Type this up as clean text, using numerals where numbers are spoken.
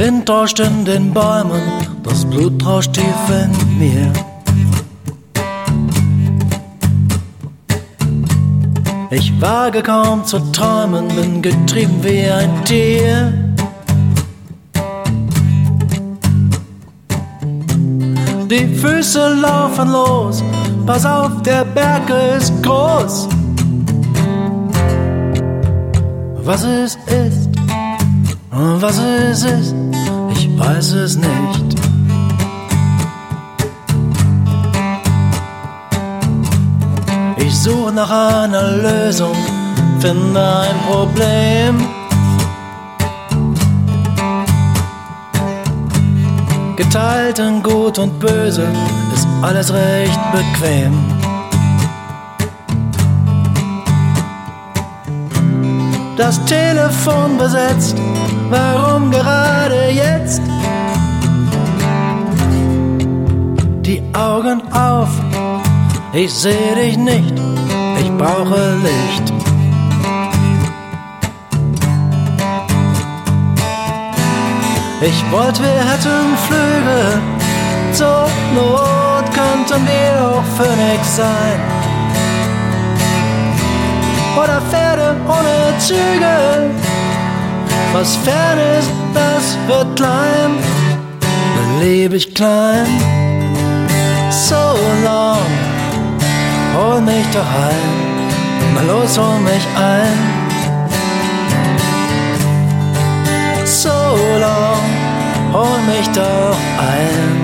Wind rauscht in den Bäumen, das Blut rauscht tief in mir. Ich wage kaum zu träumen, bin getrieben wie ein Tier. Die Füße laufen los, pass auf, der Berg ist groß. Was es ist, was es ist, ich weiß es nicht. Ich suche nach einer Lösung, finde ein Problem. Geteilt in Gut und Böse ist alles recht bequem. Das Telefon besetzt, warum gerade jetzt? Die Augen auf, ich seh dich nicht, ich brauche Licht. Ich wollte, wir hätten Flügel, zur Not könnten wir auch Phönix sein. Oder Pferde ohne Zügel, was fern ist, das wird klein, dann lebe ich klein. So long, hol mich doch ein, mal los, hol mich ein. So long, hol mich doch ein.